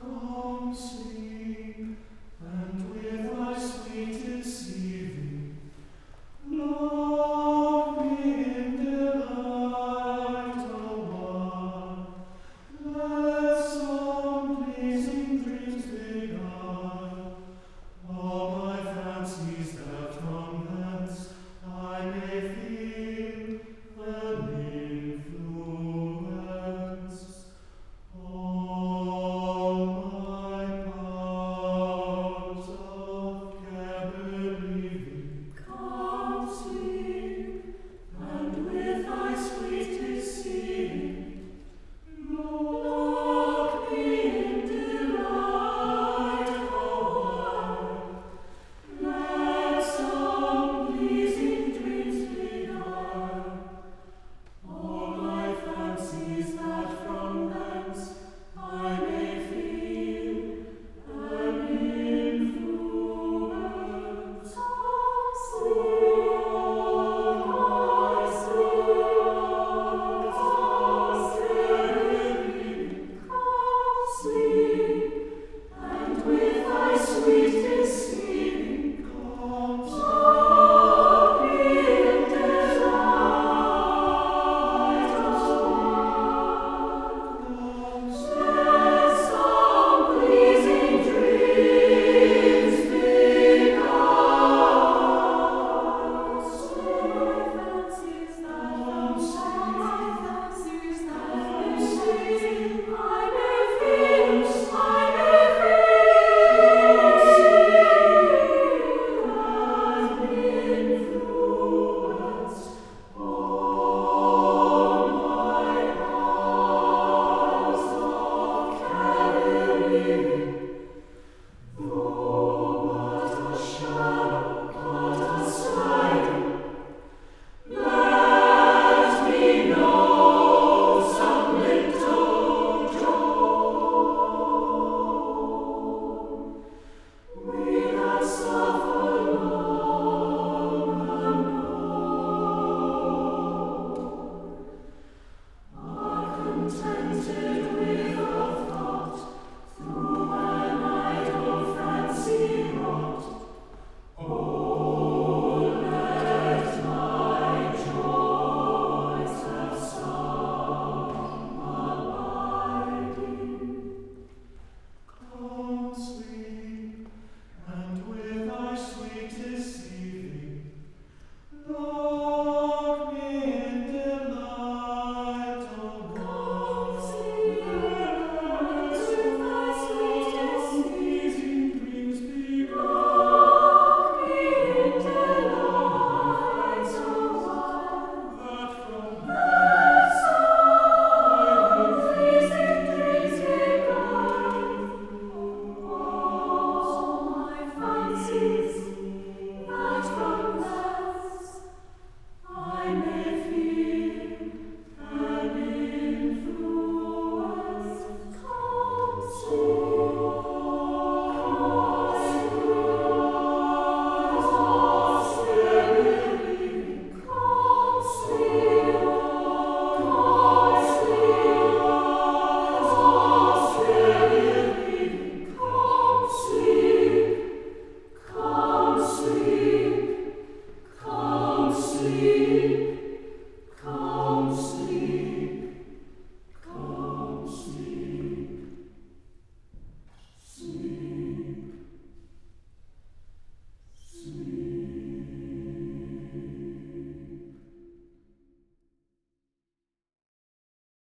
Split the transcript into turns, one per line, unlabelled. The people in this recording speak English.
Come sing, and with thy sweet deceiving, lock me in delight awhile. Let some pleasing dreams beguile all my fancies, that from thence I may feel an influence. All my powers of care believing, come sing, and with thy sweet deceiving, lock me in delight awhile. Let some pleasing dreams beguile all my fancies, that from thence I may feel an influence. And with thy sweet deceiving, come lock me in delight awhile. Let some pleasing dreams beguile all my fancies, I may feel an influence. All my powers of care believing,